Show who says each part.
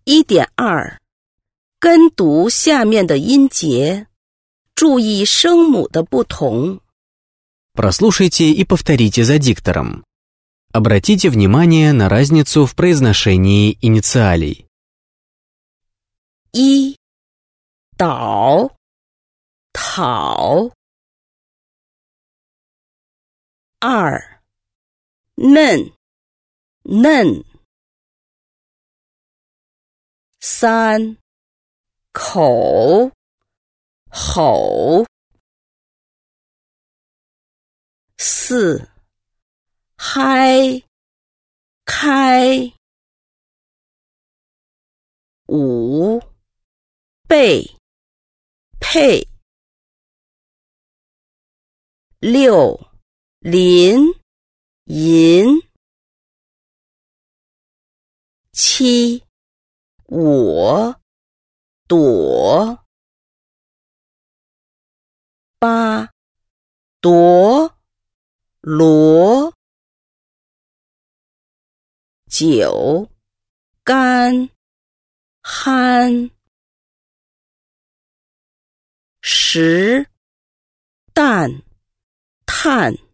Speaker 1: 1.2 跟读下面的音节，注意声母的不同。
Speaker 2: Прослушайте и повторите за диктором. Обратите внимание на разницу в произношении инициалей.
Speaker 1: 1. 倒讨。 2. 嫩嫩。 3. 口吼。 4. 嗨开。 5. 背配。 6. 林银。 7. 我躲。 8. 夺罗。 9. 干憨。 10. 蛋炭。